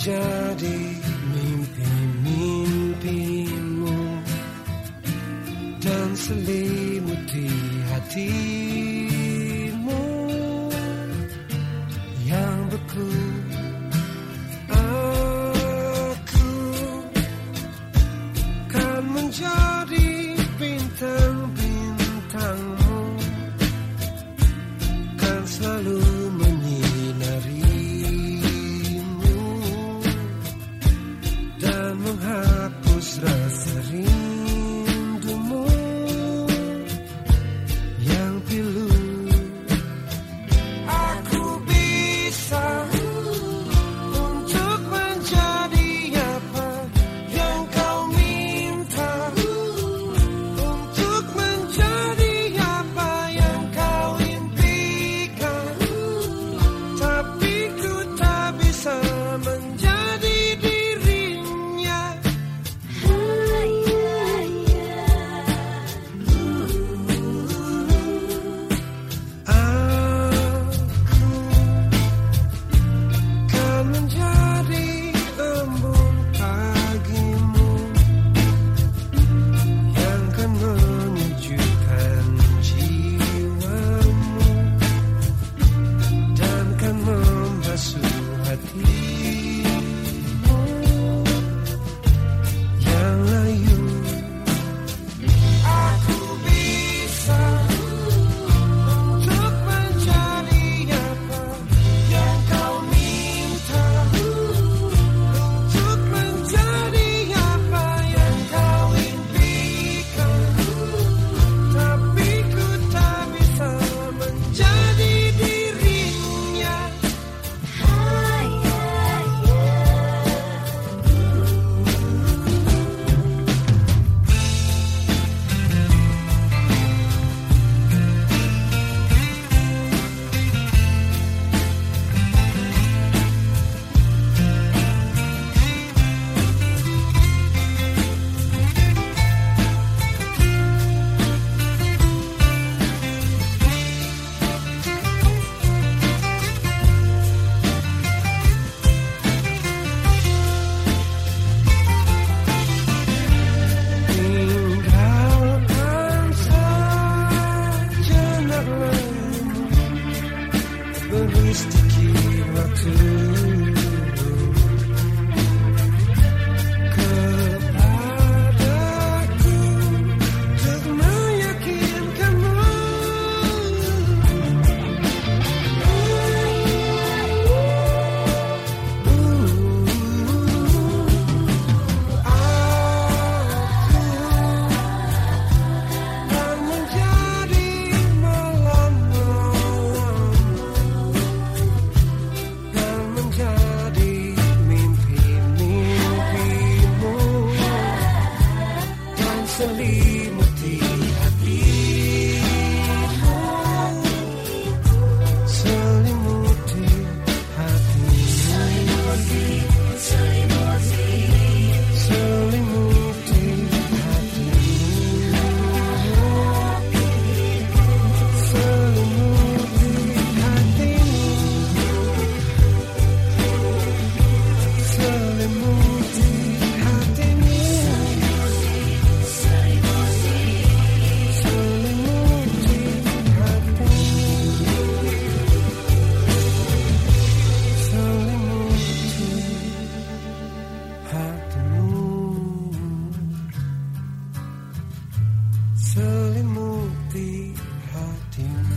menjadi mimpi-mimpimu dan selimuti hatimu yang beku. Aku kan menjadi bintang-bintangmu, kan selalu menyinarimu dan menghapus rasa rindumu yang pilu. Aku bisa untuk menjadi apa yang kau minta, untuk menjadi apa yang kau impikan, tapi ku tak bisa menjadi dirinya. Aku kan menjadi embun pagimu yang kan menyejukkan jiwamu dan kan membasuh hatimu yang layu. Aku bisa untuk menjadi apa yang kau minta, untuk menjadi apa yang kau impikan, tapi ku tak bisa menjadi dirinya. Tinggalkan sejenak lemu, beri sedikit waktu kepadaku untuk meyakinkanmu. Dan menjadi malam-malam, dan menjadi mimpi-mimpimu dan selimuti hatimu, selimuti hatimu, selimuti selimuti hatimu.